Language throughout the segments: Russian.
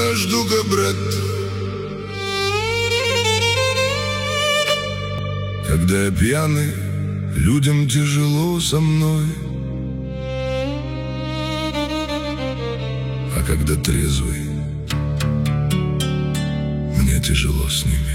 Серьезная штука, брат. Когда я пьяный, людям тяжело со мной, а когда трезвый, мне тяжело с ними.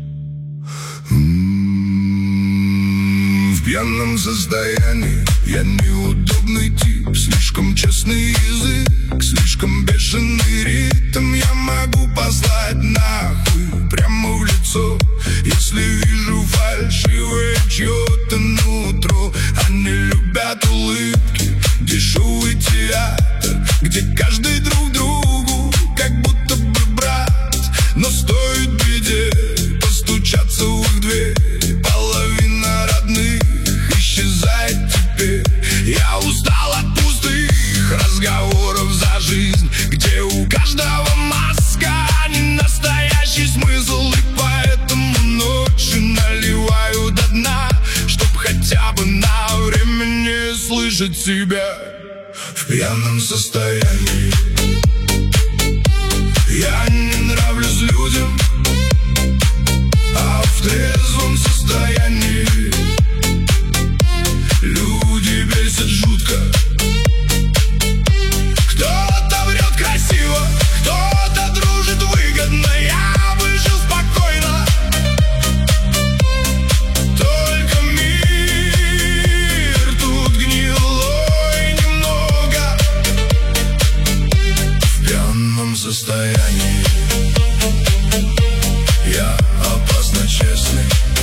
В пьяном состоянии я неудобный тип, слишком честный язык, слишком бешеный ритм. Я могу послать нахуй прямо в лицо, если вижу фальшивое чье-то нутро. Они любят улыбки, дешевый театр, где каждый друг другу как будто бы брат. Но стоит беде постучаться в их дверь, половина родных исчезает теперь. Я устал от пустых разговоров за жизнь, где у каждого маска, а не настоящий смысл. И поэтому ночью наливаю до дна, чтоб хотя бы на время не слышать себя в пьяном состоянии. Я не нравлюсь людям, а в трезвом состоянии люди бесят жутко. Кто-то врет красиво, кто-то дружит выгодно. Я бы жил спокойно, только мир тут гнилой немного. В пьяном состоянии я опасно честный,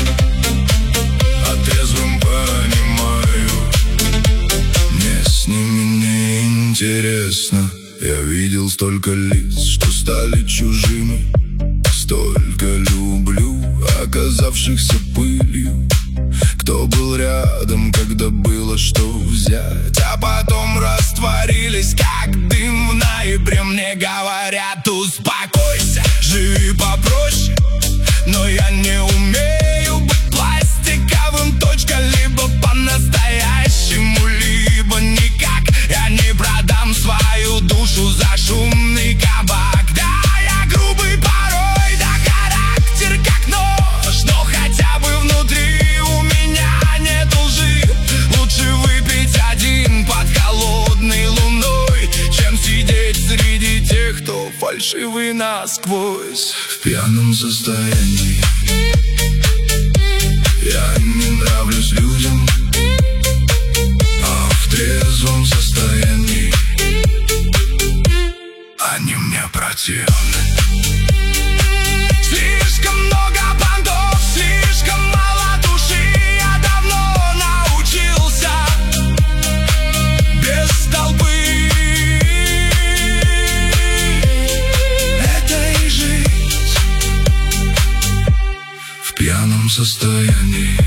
а трезвым понимаю, мне с ними не интересно. Я видел столько лиц, что стали чужими, столько люблю, оказавшихся пылью. Кто был рядом, когда было что взять, а потом растворились, как дым в ноябре. Мне говорят: успокойся, живи попроще. Но я не умею быть пластиковым, точка. Либо по-настоящему, либо никак. Я не продам свою душу за шумный кабак. Да, я грубый порой, да характер как нож, но хотя бы внутри у меня нет лжи. Лучше выпить один под холодной луной, чем сидеть среди тех, кто фальшивый насквозь. В пьяном состоянии я не нравлюсь людям, а в трезвом состоянии они мне противны. Слишком много понтов, слишком мало души. Я давно научился без толпы. Это и жить в пьяном состоянии.